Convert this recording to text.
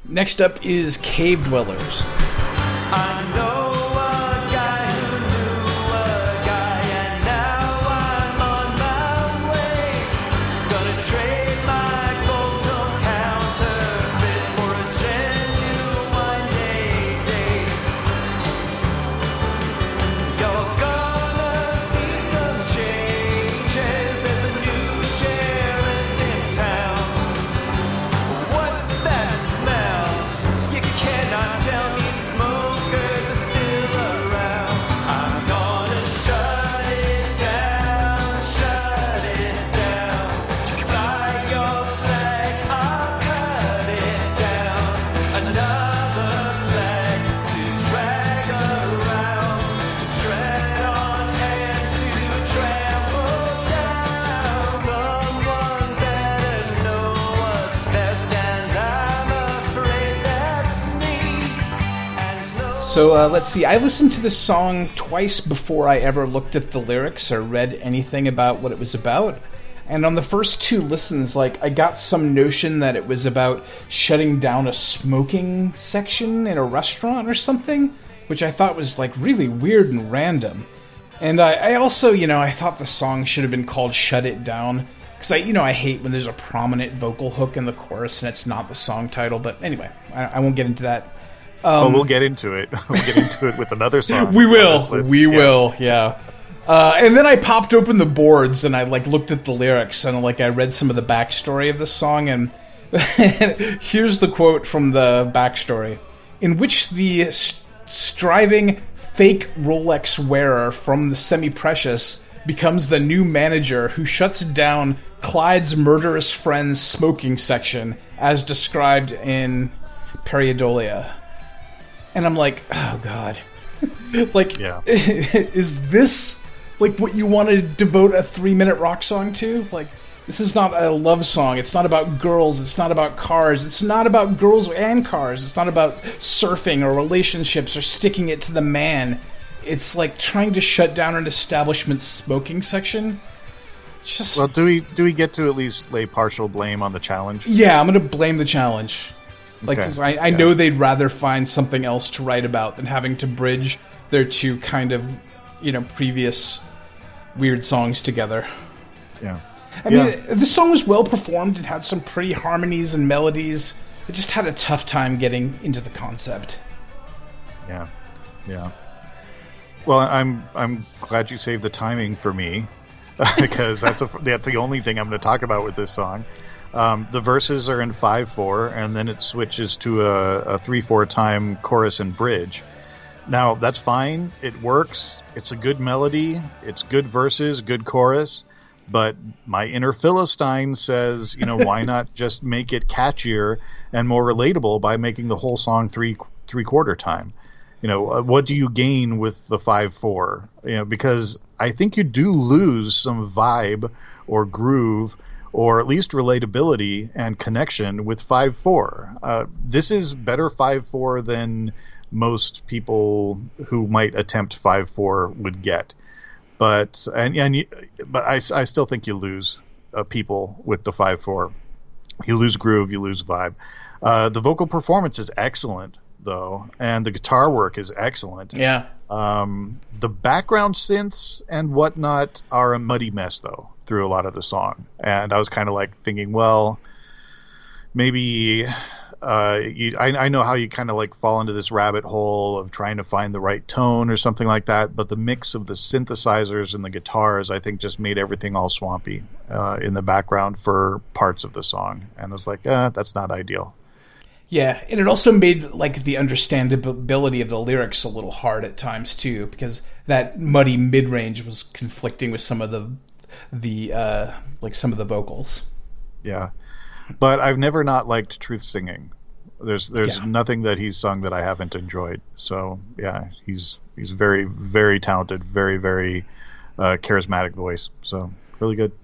Next up is Cave Dwellers. I know a guy who knew a guy, and now I'm on my way. Gonna trade my gold-tone counterfeit for a genuine date. You're gonna see some changes. There's a new sheriff in town. What's that smell? You cannot tell me smokers are still around. I'm gonna shut it down, shut it down. Fly your flag, I'll cut it down. Another flag to drag around, to tread on and to trample down. Someone better know what's best, and I'm afraid that's me. And no So let's see. I listened to this song twice before I ever looked at the lyrics or read anything about what it was about. And on the first two listens, like, I got some notion that it was about shutting down a smoking section in a restaurant or something, which I thought was, like, really weird and random. And I also, I thought the song should have been called Shut It Down. Because I hate when there's a prominent vocal hook in the chorus and it's not the song title. But anyway, I won't get into that. We'll get into it. We'll get into it with another song. We on will. this list. We will. Yeah. And then I popped open the boards and I looked at the lyrics and I read some of the backstory of the song, and here's the quote from the backstory, in which the striving fake Rolex wearer from the Semi-Precious becomes the new manager who shuts down Clyde's murderous friend's smoking section, as described in Pareidolia. And I'm like, oh god. Yeah. Is this what you want to devote a 3-minute rock song to? This is not a love song. It's not about girls. It's not about cars. It's not about girls and cars. It's not about surfing or relationships or sticking it to the man. It's trying to shut down an establishment's smoking section. Well, do we get to at least lay partial blame on the challenge? Yeah, I'm going to blame the challenge. Because I Yeah. know they'd rather find something else to write about than having to bridge their two kind of, previous weird songs together. Yeah. I mean, this song was well performed. It had some pretty harmonies and melodies. It just had a tough time getting into the concept. Yeah. Yeah. Well, I'm glad you saved the timing for me, because that's the only thing I'm going to talk about with this song. The verses are in 5/4, and then it switches to a 3/4 time chorus and bridge. Now, that's fine. It works. It's a good melody. It's good verses, good chorus. But my inner Philistine says, why not just make it catchier and more relatable by making the whole song three-quarter time? What do you gain with the 5/4? Because I think you do lose some vibe or groove, or at least relatability and connection with 5/4. This is better 5/4 than most people who might attempt 5/4 would get. But I still think you lose people with the 5/4. You lose groove, you lose vibe. The vocal performance is excellent, though, and the guitar work is excellent. Yeah. The background synths and whatnot are a muddy mess, though, through a lot of the song. And I was kind of thinking, well, maybe I know how you kind of fall into this rabbit hole of trying to find the right tone or something like that, but the mix of the synthesizers and the guitars, I think, just made everything all swampy in the background for parts of the song. And I was like, that's not ideal. Yeah, and it also made the understandability of the lyrics a little hard at times too, because that muddy mid-range was conflicting with some of the some of the vocals. Yeah, but I've never not liked Truth singing. There's nothing that he's sung that I haven't enjoyed. So yeah, he's very, very talented, very, very charismatic voice. So really good.